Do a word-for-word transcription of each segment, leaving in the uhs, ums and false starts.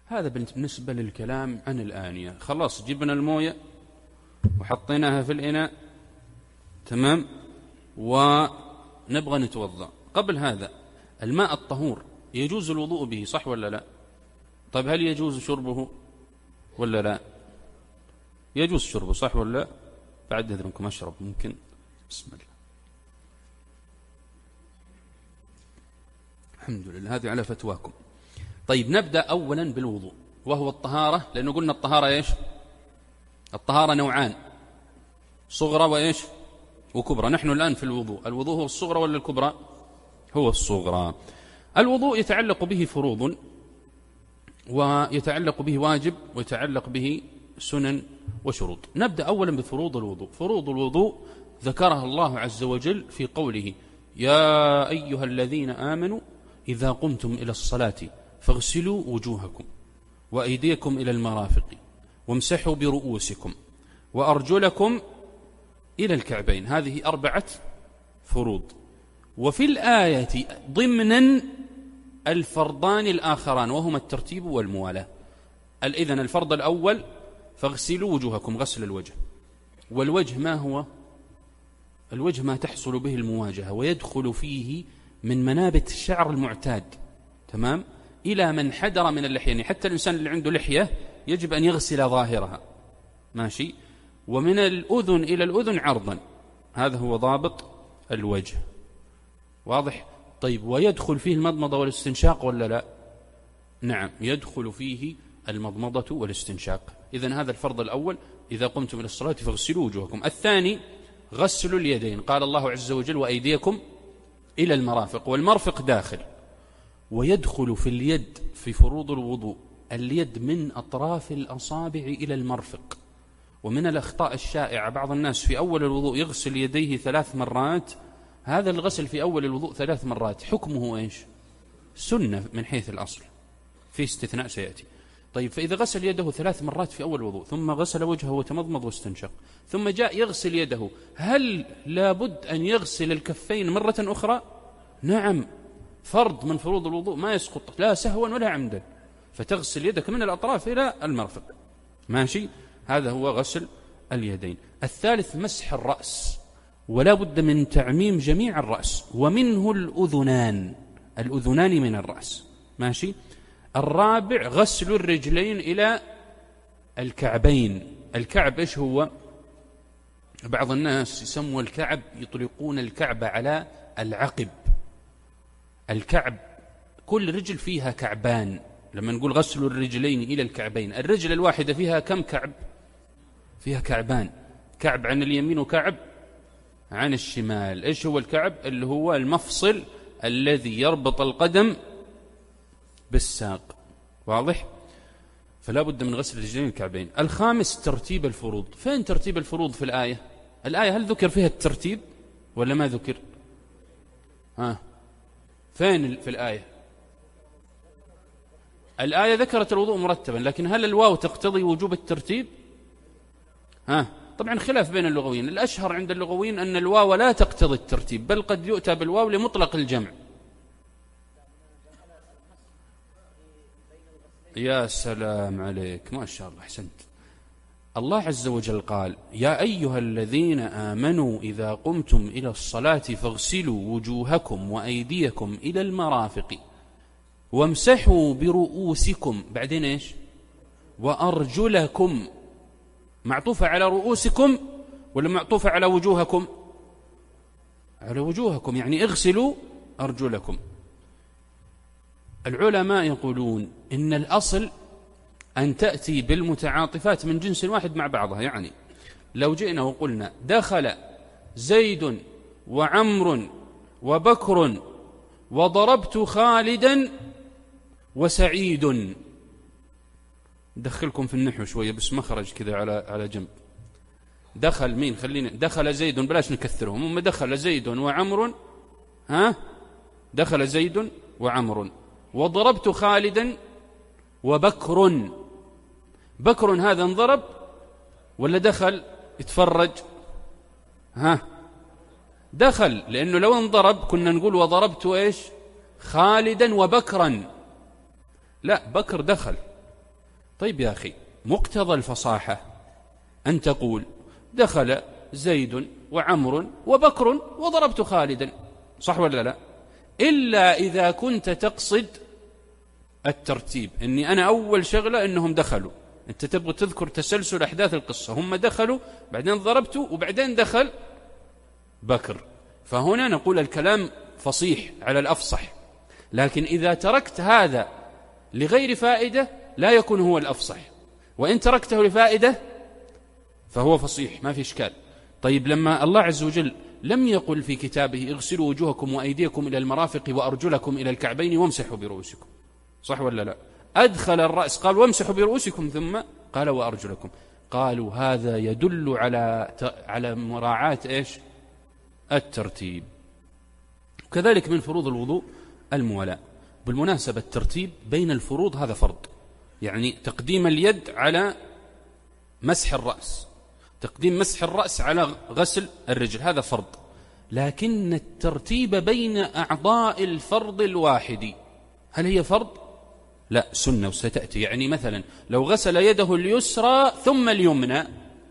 هذا بالنسبة للكلام عن الآنية. خلاص جبنا الموية وحطيناها في الإناء، تمام، ونبغى نتوضأ. قبل هذا الماء الطهور يجوز الوضوء به، صح ولا لا؟ طيب هل يجوز شربه ولا لا؟ يجوز شربه، صح ولا لا؟ بعد إذنكم أشرب ممكن. بسم الله. الحمد لله، هذه على فتواكم. طيب نبدأ أولا بالوضوء، وهو الطهارة، لأنه قلنا الطهارة إيش؟ الطهارة نوعان، صغرى وإيش؟ وكبرى. نحن الآن في الوضوء، الوضوء هو الصغرى ولا الكبرى؟ هو الصغرى. الوضوء يتعلق به فروض، ويتعلق به واجب، ويتعلق به سنن وشروط. نبدأ أولا بفروض الوضوء. فروض الوضوء ذكرها الله عز وجل في قوله: يا أيها الذين آمنوا إذا قمتم إلى الصلاة فاغسلوا وجوهكم وأيديكم إلى المرافق وامسحوا برؤوسكم وأرجلكم إلى الكعبين. هذه أربعة فروض. وفي الآية ضمنا الفرضان الآخران، وهما الترتيب والموالاة. إذن الفرض الأول فاغسلوا وجوهكم، غسل الوجه. والوجه ما هو؟ الوجه ما تحصل به المواجهة، ويدخل فيه من منابت الشعر المعتاد، تمام، إلى من حدر من اللحية. يعني حتى الإنسان اللي عنده لحية يجب أن يغسل ظاهرها، ماشي، ومن الأذن إلى الأذن عرضا. هذا هو ضابط الوجه، واضح؟ طيب ويدخل فيه المضمضة والاستنشاق ولا لا؟ نعم، يدخل فيه المضمضة والاستنشاق. إذن هذا الفرض الأول: إذا قمتم إلى الصلاة فاغسلوا وجوهكم. الثاني غسل اليدين، قال الله عز وجل: وأيديكم إلى المرافق. والمرفق داخل، ويدخل في اليد في فروض الوضوء اليد من أطراف الأصابع إلى المرفق. ومن الأخطاء الشائعة بعض الناس في أول الوضوء يغسل يديه ثلاث مرات. هذا الغسل في أول الوضوء ثلاث مرات حكمه إيش؟ سنة من حيث الأصل، في استثناء سيأتي. طيب فإذا غسل يده ثلاث مرات في أول الوضوء، ثم غسل وجهه وتمضمض واستنشق، ثم جاء يغسل يده، هل لابد أن يغسل الكفين مرة أخرى؟ نعم، فرض من فروض الوضوء ما يسقط لا سهوا ولا عمدا، فتغسل يدك من الأطراف إلى المرفق، ماشي. هذا هو غسل اليدين. الثالث مسح الرأس، ولا بد من تعميم جميع الرأس، ومنه الأذنان، الأذنان من الرأس، ماشي. الرابع غسل الرجلين إلى الكعبين. الكعب إيش هو؟ بعض الناس يسموا الكعب، يطلقون الكعب على العقب. الكعب كل رجل فيها كعبان. لما نقول غسل الرجلين إلى الكعبين، الرجل الواحدة فيها كم كعب؟ فيها كعبان، كعب عن اليمين وكعب عن الشمال. إيش هو الكعب؟ اللي هو المفصل الذي يربط القدم بالساق، واضح؟ فلا بد من غسل الرجلين الكعبين. الخامس ترتيب الفروض. فين ترتيب الفروض في الآية؟ الآية هل ذكر فيها الترتيب ولا ما ذكر؟ ها، فين في الآية؟ الآية ذكرت الوضوء مرتبا، لكن هل الواو تقتضي وجوب الترتيب؟ ها، طبعا خلاف بين اللغويين. الأشهر عند اللغويين أن الواو لا تقتضي الترتيب، بل قد يؤتى بالواو لمطلق الجمع. يا سلام عليك، ما شاء الله، أحسنت. الله عز وجل قال: يا أيها الذين آمنوا إذا قمتم إلى الصلاة فاغسلوا وجوهكم وأيديكم إلى المرافق وامسحوا برؤوسكم. بعدين إيش؟ وأرجلكم. معطوفة على رؤوسكم ولا معطوفة على وجوهكم؟ على وجوهكم، يعني اغسلوا أرجلكم. العلماء يقولون إن الأصل أن تأتي بالمتعاطفات من جنس واحد مع بعضها. يعني لو جئنا وقلنا دخل زيد وعمر وبكر وضربت خالدا وسعيد، دخلكم في النحو شوية بس مخرج كذا على على جنب. دخل مين؟ خلينا دخل زيد، بلاش نكثرهم، هم دخل زيد وعمر، ها، دخل زيد وعمر، وضربت خالدا وبكر. بكر هذا انضرب ولا دخل يتفرج؟ ها، دخل، لأنه لو انضرب كنا نقول وضربت إيش؟ خالدا وبكرا. لا، بكر دخل، طيب يا أخي، مقتضى الفصاحة أن تقول دخل زيد وعمر وبكر وضربت خالدا، صح ولا لا؟ إلا إذا كنت تقصد الترتيب، أني أنا أول شغلة أنهم دخلوا، أنت تبغى تذكر تسلسل أحداث القصة، هم دخلوا بعدين ضربتوا وبعدين دخل بكر، فهنا نقول الكلام فصيح على الأفصح. لكن إذا تركت هذا لغير فائدة لا يكون هو الأفصح، وإن تركته لفائدة فهو فصيح، ما في إشكال. طيب لما الله عز وجل لم يقل في كتابه اغسلوا وجوهكم وأيديكم إلى المرافق وأرجلكم إلى الكعبين وامسحوا برؤوسكم، صح ولا لا؟ أدخل الرأس قال وامسحوا برؤوسكم ثم قال وأرجلكم، قالوا هذا يدل على على مراعاة إيش؟ الترتيب. كذلك من فروض الوضوء الموالاة. بالمناسبة الترتيب بين الفروض هذا فرض، يعني تقديم اليد على مسح الرأس، تقديم مسح الرأس على غسل الرجل، هذا فرض. لكن الترتيب بين أعضاء الفرض الواحد هل هي فرض؟ لا، سنة وستأتي. يعني مثلا لو غسل يده اليسرى ثم اليمنى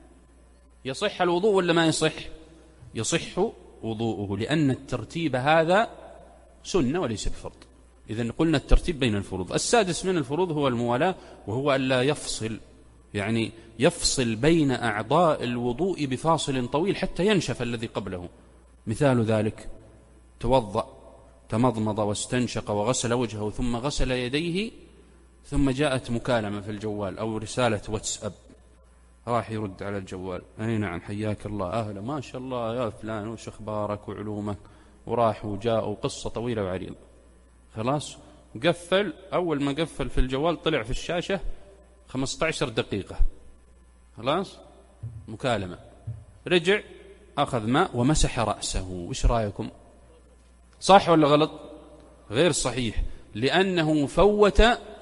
يصح الوضوء ولا ما يصح؟ يصح وضوءه، لأن الترتيب هذا سنة وليس بفرض. إذن قلنا الترتيب بين الفروض. السادس من الفروض هو الموالاة، وهو ألا يفصل، يعني يفصل بين أعضاء الوضوء بفاصل طويل حتى ينشف الذي قبله. مثال ذلك توضأ تمضمض واستنشق وغسل وجهه ثم غسل يديه، ثم جاءت مكالمة في الجوال أو رسالة واتساب، راح يرد على الجوال، أي نعم حياك الله أهلا ما شاء الله يا فلان وش أخبارك وعلومك، وراح وجاء وقصة طويلة وعريضة. خلاص قفل، أول ما قفل في الجوال طلع في الشاشة خمسة عشر دقيقة، خلاص مكالمة، رجع أخذ ماء ومسح رأسه. وش رأيكم؟ صح ولا غلط؟ غير صحيح، لأنه فوت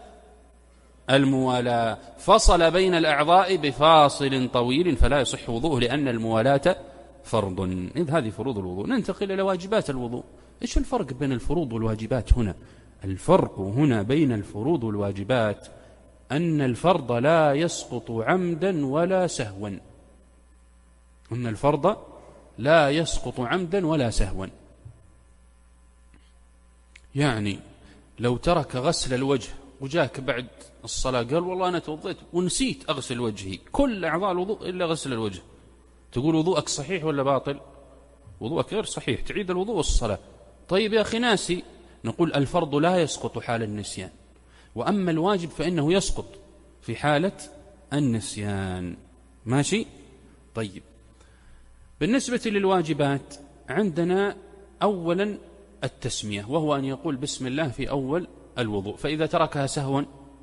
الموالاة، فصل بين الأعضاء بفاصل طويل، فلا يصح وضوءه لأن الموالاة فرض. إذ هذه فروض الوضوء. ننتقل إلى واجبات الوضوء. إيش الفرق بين الفروض والواجبات هنا؟ الفرق هنا بين الفروض والواجبات أن الفرض لا يسقط عمدا ولا سهوا، أن الفرض لا يسقط عمدا ولا سهوا. يعني لو ترك غسل الوجه وجاك بعد الصلاة قال والله أنا توضيت ونسيت أغسل وجهي، كل أعضاء الوضوء إلا غسل الوجه، تقول وضوءك صحيح ولا باطل؟ وضوءك غير صحيح، تعيد الوضوء والصلاة. طيب يا أخي ناسي، نقول الفرض لا يسقط حال النسيان، وأما الواجب فإنه يسقط في حالة النسيان. ماشي؟ طيب بالنسبة للواجبات عندنا أولا التسمية، وهو أن يقول بسم الله في أول الوضوء، فإذا تركها سهوا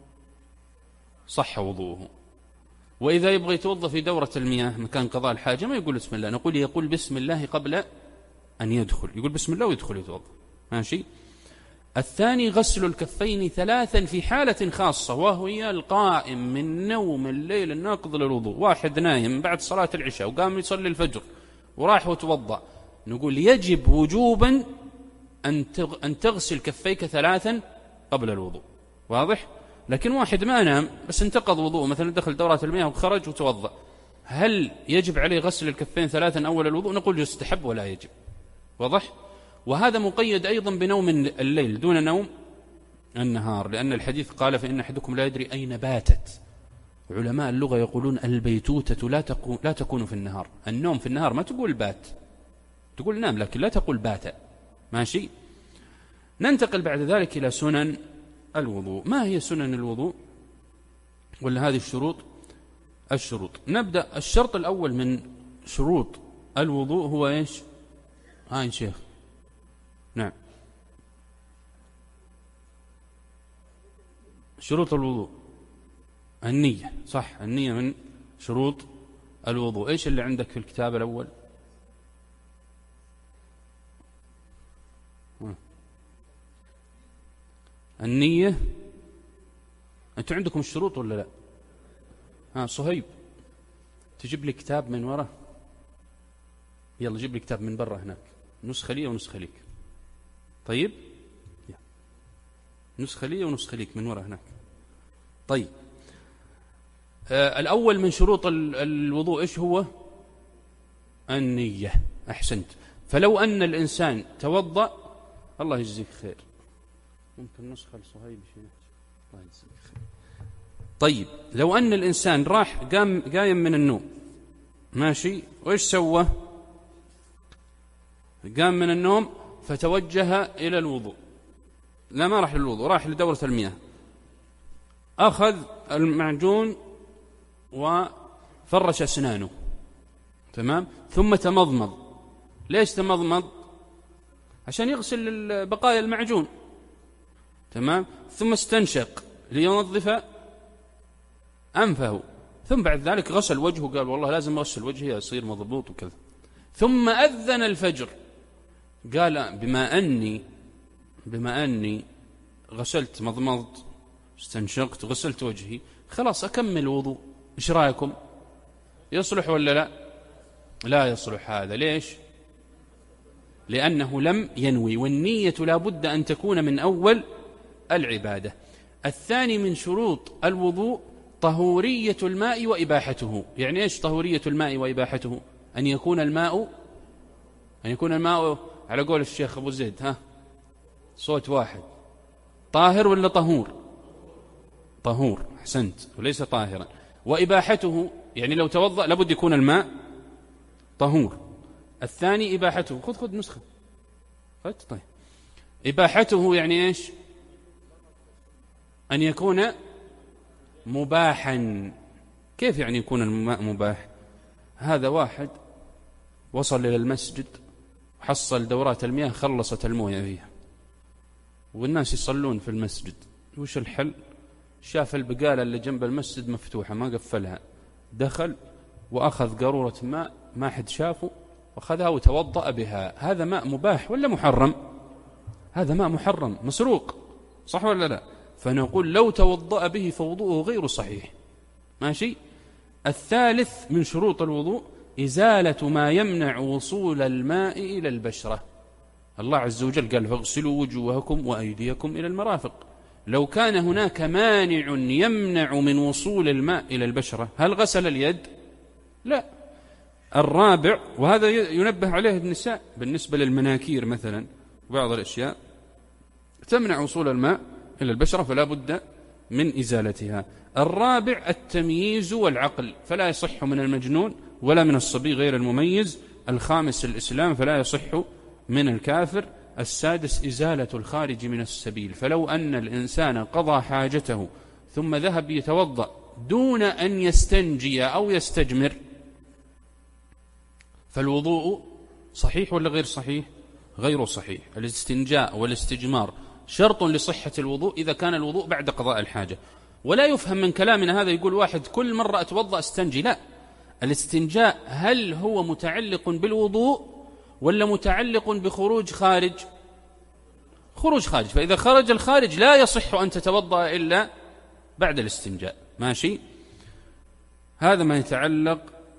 صح وضوءه. وإذا يبغى يتوضأ في دورة المياه مكان قضاء الحاجة ما يقول بسم الله، نقول يقول بسم الله قبل أن يدخل، يقول بسم الله ويدخل يتوضأ. ماشي؟ الثاني غسل الكفين ثلاثا في حالة خاصة، وهي القائم من نوم الليل الناقض للوضوء. واحد نايم بعد صلاة العشاء وقام يصلي الفجر وراح وتوضأ، نقول يجب وجوبا أن تغسل كفيك ثلاثا قبل الوضوء. واضح؟ لكن واحد ما نام بس انتقض وضوء، مثلا دخل دورات المياه وخرج وتوضأ، هل يجب عليه غسل الكفين ثلاثا أول الوضوء؟ نقول يستحب ولا يجب. واضح؟ وهذا مقيد أيضا بنوم الليل دون نوم النهار، لأن الحديث قال فإن أحدكم لا يدري أين باتت. علماء اللغة يقولون البيتوتة لا تكون, لا تكون في النهار، النوم في النهار ما تقول بات، تقول نام لكن لا تقول بات. ماشي؟ ننتقل بعد ذلك إلى سنن الوضوء. ما هي سنن الوضوء؟ ولا هذه الشروط؟ الشروط. نبدأ. الشرط الأول من شروط الوضوء هو إيش؟ هاي شيخ. نعم. شروط الوضوء النية، صح، النية من شروط الوضوء. إيش اللي عندك في الكتاب الأول؟ النية. أنتوا عندكم الشروط ولا لا؟ ها صهيب تجيب لي كتاب من وراء، يلا جيب لي كتاب من برا هناك، نسخة لي ونسخة ليك. طيب نسخة لي ونسخة ليك من وراء هناك. طيب آه الأول من شروط الوضوء إيش هو؟ النية. أحسنت. فلو أن الإنسان توضأ، الله يجزيك خير، ممكن نسخة لصهيب شيء، الله يجزيك خير. طيب لو أن الإنسان راح قام قايم من النوم، ماشي، وإيش سوى؟ قام من النوم فتوجه إلى الوضوء، لا ما راح للوضوء، راح لدورة المياه، أخذ المعجون وفرش أسنانه، تمام، ثم تمضمض. ليش تمضمض؟ عشان يغسل بقايا المعجون، تمام، ثم استنشق لينظف أنفه، ثم بعد ذلك غسل وجهه، قال والله لازم أغسل وجهي يصير مضبوط وكذا. ثم أذن الفجر، قال بما أني بما أني غسلت، مضمضت، استنشقت، غسلت وجهي، خلاص أكمل الوضوء. إيش رأيكم؟ يصلح ولا لا؟ لا يصلح هذا. ليش؟ لأنه لم ينوي، والنية لا بد أن تكون من أول العبادة. الثاني من شروط الوضوء طهورية الماء وإباحته. يعني إيش طهورية الماء وإباحته؟ أن يكون الماء أن يكون الماء على قول الشيخ أبو زيد، ها، صوت واحد، طاهر ولا طهور؟ طهور، أحسنت، وليس طاهرا. وإباحته يعني لو توضأ لابد يكون الماء طهور. الثاني إباحته، خذ خذ نسخة، خذ. طيب إباحته يعني إيش؟ أن يكون مباحا. كيف يعني يكون الماء مباح؟ هذا واحد وصل إلى المسجد، حصل دورات المياه، خلصت الموية فيها، والناس يصلون في المسجد، وش الحل؟ شاف البقالة اللي جنب المسجد مفتوحة ما قفلها، دخل وأخذ قارورة ماء ما حد شافه، وأخذها وتوضأ بها. هذا ماء مباح ولا محرم؟ هذا ماء محرم، مسروق، صح ولا لا؟ فنقول لو توضأ به فوضوءه غير صحيح. ماشي. الثالث من شروط الوضوء إزالة ما يمنع وصول الماء إلى البشرة. الله عز وجل قال فاغسلوا وجوهكم وأيديكم إلى المرافق. لو كان هناك مانع يمنع من وصول الماء إلى البشرة، هل غسل اليد؟ لا. الرابع، وهذا ينبه عليه النساء بالنسبة للمناكير مثلا، بعض الأشياء تمنع وصول الماء إلى البشرة فلا بد من إزالتها. الرابع التمييز والعقل، فلا يصح من المجنون ولا من الصبي غير المميز. الخامس الإسلام، فلا يصح من الكافر. السادس إزالة الخارج من السبيل، فلو أن الإنسان قضى حاجته ثم ذهب يتوضأ دون أن يستنجي أو يستجمر، فالوضوء صحيح ولا غير صحيح؟ غير صحيح. الاستنجاء والاستجمار شرط لصحة الوضوء إذا كان الوضوء بعد قضاء الحاجة. ولا يفهم من كلامنا هذا يقول واحد كل مرة أتوضأ استنجي، لا. الاستنجاء هل هو متعلق بالوضوء ولا متعلق بخروج خارج؟ خروج خارج، فإذا خرج الخارج لا يصح أن تتوضأ إلا بعد الاستنجاء. ماشي. هذا ما يتعلق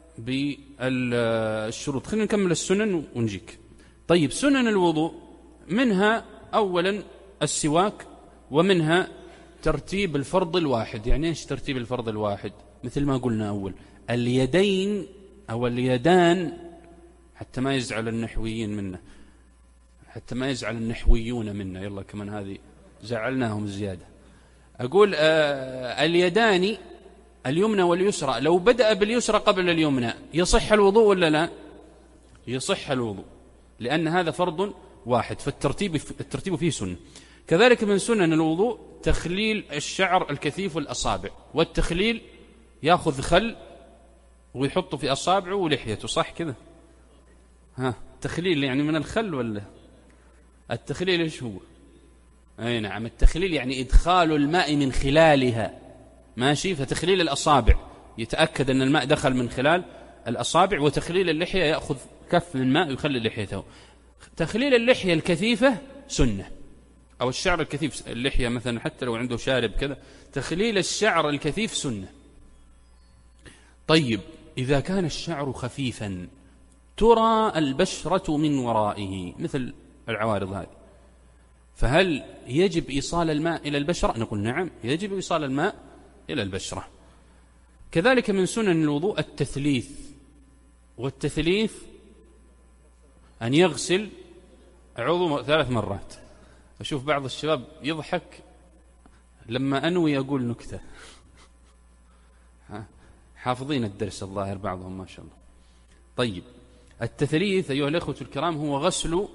بالشروط. خلينا نكمل السنن ونجيك. طيب سنن الوضوء منها أولا السواك، ومنها ترتيب الفرض الواحد. يعني ايش ترتيب الفرض الواحد؟ مثل ما قلنا أول، اليدين أو اليدان، حتى ما يزعل النحويين منا، حتى ما يزعل النحويون منا، يلا كمان هذه زعلناهم زيادة. أقول آه اليدان اليمنى واليسرى، لو بدأ باليسرى قبل اليمنى يصح الوضوء ولا لا؟ يصح الوضوء، لأن هذا فرض واحد، فالترتيب الترتيب فيه سنة. كذلك من سنن الوضوء تخليل الشعر الكثيف والأصابع، والتخليل يأخذ خل ويحطه في أصابعه ولحيته، صح كذا؟ ها، تخليل يعني من الخل ولا التخليل إيش هو؟ أي نعم، التخليل يعني إدخال الماء من خلالها. ماشي. فتخليل الأصابع يتأكد أن الماء دخل من خلال الأصابع، وتخليل اللحية يأخذ كف من ماء ويخلي لحيته. تخليل اللحية الكثيفة سنة، أو الشعر الكثيف، اللحية مثلا حتى لو عنده شارب كذا، تخليل الشعر الكثيف سنة. طيب إذا كان الشعر خفيفا ترى البشرة من ورائه مثل العوارض هذه، فهل يجب إيصال الماء إلى البشرة؟ نقول نعم، يجب إيصال الماء إلى البشرة. كذلك من سنن الوضوء التثليث، والتثليث أن يغسل عضو ثلاث مرات. أشوف بعض الشباب يضحك لما أنوي أقول نكتة. حافظين الدرس الظاهر بعضهم ما شاء الله. طيب، التثليث أيها الأخوة الكرام هو غسل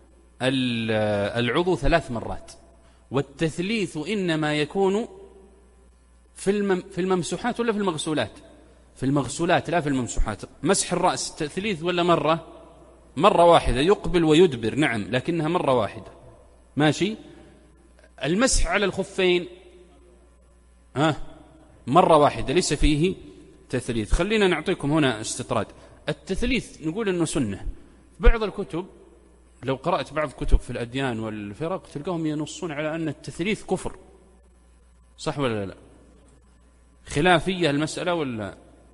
العضو ثلاث مرات، والتثليث إنما يكون في في الممسوحات ولا في المغسولات؟ في المغسولات لا في الممسوحات. مسح الرأس تثليث ولا مرة؟ مرة واحدة، يقبل ويدبر، نعم، لكنها مرة واحدة، ماشي. المسح على الخفين ها مرة واحدة، ليس فيه تثليث. خلينا نعطيكم هنا استطراد. التثليث نقول أنه سنة. بعض الكتب لو قرأت بعض كتب في الأديان والفرق تلقاهم ينصون على أن التثليث كفر، صح ولا لا؟ خلافية المسألة ولا؟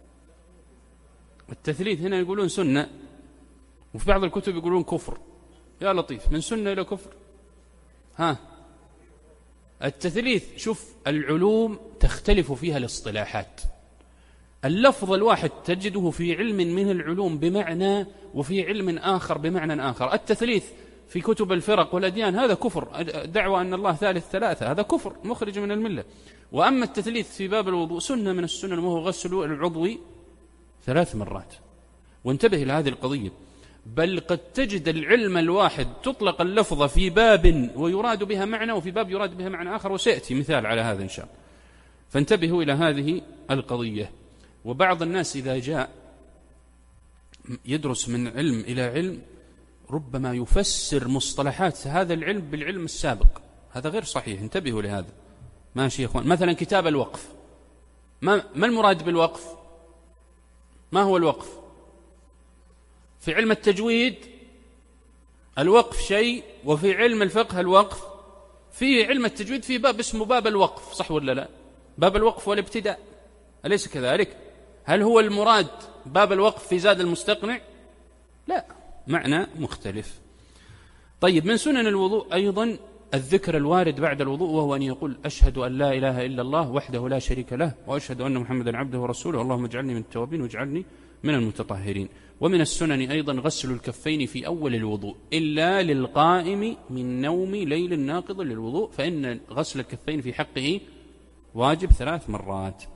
التثليث هنا يقولون سنة، وفي بعض الكتب يقولون كفر. يا لطيف، من سنة إلى كفر. ها التثليث، شوف العلوم تختلف فيها الاصطلاحات. اللفظ الواحد تجده في علم من العلوم بمعنى، وفي علم آخر بمعنى آخر. التثليث في كتب الفرق والأديان هذا كفر، دعوى أن الله ثالث ثلاثة، هذا كفر مخرج من الملة. وأما التثليث في باب الوضوء سنة من السنن، وهو غسل العضو ثلاث مرات. وانتبه إلى هذه القضية، بل قد تجد العلم الواحد تطلق اللفظة في باب ويراد بها معنى، وفي باب يراد بها معنى آخر، وسيأتي مثال على هذا إن شاء الله. فانتبهوا إلى هذه القضية. وبعض الناس إذا جاء يدرس من علم إلى علم ربما يفسر مصطلحات هذا العلم بالعلم السابق، هذا غير صحيح. انتبهوا لهذا، ماشي يا أخوان. مثلا كتاب الوقف، ما, ما المراد بالوقف؟ ما هو الوقف؟ في علم التجويد الوقف شيء، وفي علم الفقه الوقف. في علم التجويد في باب اسمه باب الوقف، صح ولا لا؟ باب الوقف والابتداء، أليس كذلك؟ هل هو المراد باب الوقف في زاد المستقنع؟ لا، معنى مختلف. طيب، من سنن الوضوء أيضا الذكر الوارد بعد الوضوء، وهو أن يقول أشهد أن لا إله إلا الله وحده لا شريك له، وأشهد أن محمدا عبده ورسوله، اللهم اجعلني من التوابين واجعلني من المتطهرين. ومن السنن أيضا غسل الكفين في أول الوضوء، إلا للقائم من نوم ليل ناقض للوضوء، فإن غسل الكفين في حقه واجب ثلاث مرات.